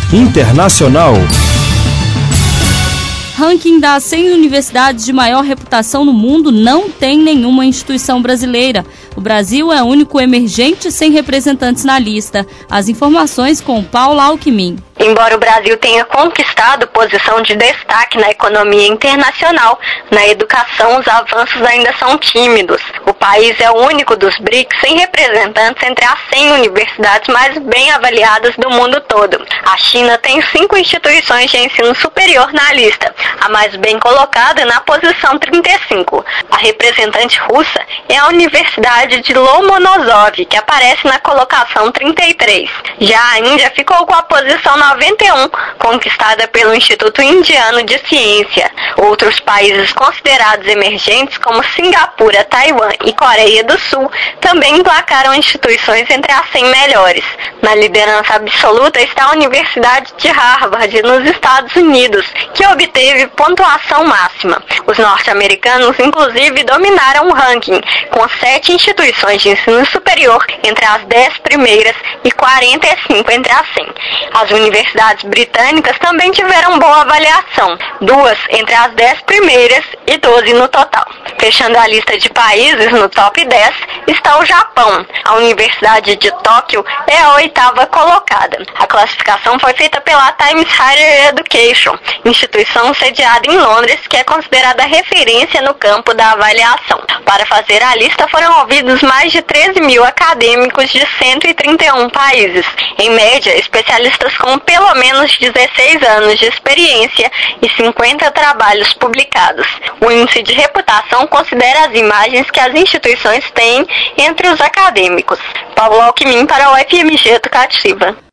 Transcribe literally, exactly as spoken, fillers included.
Internacional. Ranking das cem universidades de maior reputação no mundo, não tem nenhuma instituição brasileira. O Brasil é o único emergente sem representantes na lista. As informações com Paula Alckmin. Embora o Brasil tenha conquistado posição de destaque na economia internacional, na educação os avanços ainda são tímidos. O país é o único dos B R I C S sem representantes entre as cem universidades mais bem avaliadas do mundo todo. A China tem cinco instituições de ensino superior na lista, a mais bem colocada na posição trinta e cinco. A representante russa é a Universidade de Lomonosov, que aparece na colocação trinta e três. Já a Índia ficou com a posição noventa e um, conquistada pelo Instituto Indiano de Ciência. Outros países considerados emergentes, como Singapura, Taiwan e Coreia do Sul, também emplacaram instituições entre as cem melhores. Na liderança absoluta está a Universidade de Harvard, nos Estados Unidos, que obteve pontuação máxima. Os norte-americanos, inclusive, dominaram o ranking, com sete instituições de ensino superior entre as dez primeiras e quarenta e cinco entre as cem. As universidades britânicas também tiveram boa avaliação, duas entre as dez primeiras e doze no total. Fechando a lista de países, no top dez está o Japão. A Universidade de Tóquio é a oitava colocada. A classificação foi feita pela Times Higher Education, instituição sediada em Londres, que é considerada referência no campo da avaliação. Para fazer a lista foram ouvidos mais de treze mil acadêmicos de cento e trinta e um países. Em média, especialistas com pelo menos dezesseis anos de experiência e cinquenta trabalhos publicados. O índice de reputação considera as imagens que as instituições têm entre os acadêmicos. Paula Alckmin para o F M G Educativa.